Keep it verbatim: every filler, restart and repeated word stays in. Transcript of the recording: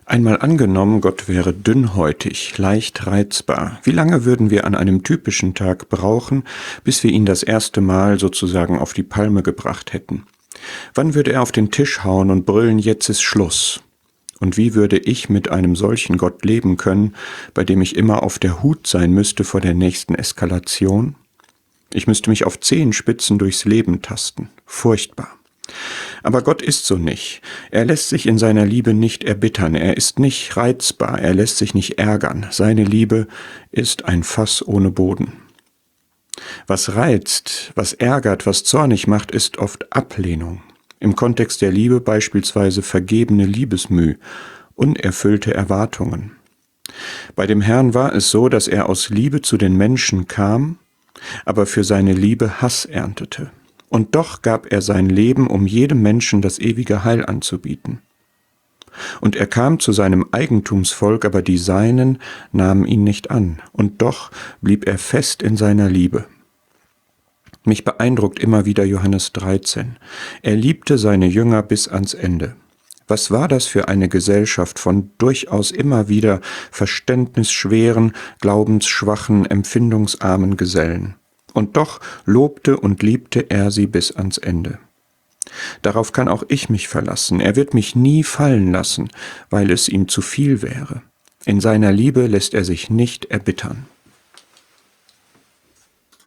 Einmal angenommen, Gott wäre dünnhäutig, leicht reizbar. Wie lange würden wir an einem typischen Tag brauchen, bis wir ihn das erste Mal sozusagen auf die Palme gebracht hätten? Wann würde er auf den Tisch hauen und brüllen, jetzt ist Schluss? Und wie würde ich mit einem solchen Gott leben können, bei dem ich immer auf der Hut sein müsste vor der nächsten Eskalation? Ich müsste mich auf Zehenspitzen durchs Leben tasten. Furchtbar. Aber Gott ist so nicht. Er lässt sich in seiner Liebe nicht erbittern, er ist nicht reizbar, er lässt sich nicht ärgern. Seine Liebe ist ein Fass ohne Boden. Was reizt, was ärgert, was zornig macht, ist oft Ablehnung. Im Kontext der Liebe beispielsweise vergebene Liebesmüh, unerfüllte Erwartungen. Bei dem Herrn war es so, dass er aus Liebe zu den Menschen kam, aber für seine Liebe Hass erntete. Und doch gab er sein Leben, um jedem Menschen das ewige Heil anzubieten. Und er kam zu seinem Eigentumsvolk, aber die Seinen nahmen ihn nicht an, und doch blieb er fest in seiner Liebe. Mich beeindruckt immer wieder Johannes dreizehn. Er liebte seine Jünger bis ans Ende. Was war das für eine Gesellschaft von durchaus immer wieder verständnisschweren, glaubensschwachen, empfindungsarmen Gesellen? Und doch lobte und liebte er sie bis ans Ende. Darauf kann auch ich mich verlassen. Er wird mich nie fallen lassen, weil es ihm zu viel wäre. In seiner Liebe lässt er sich nicht erbittern.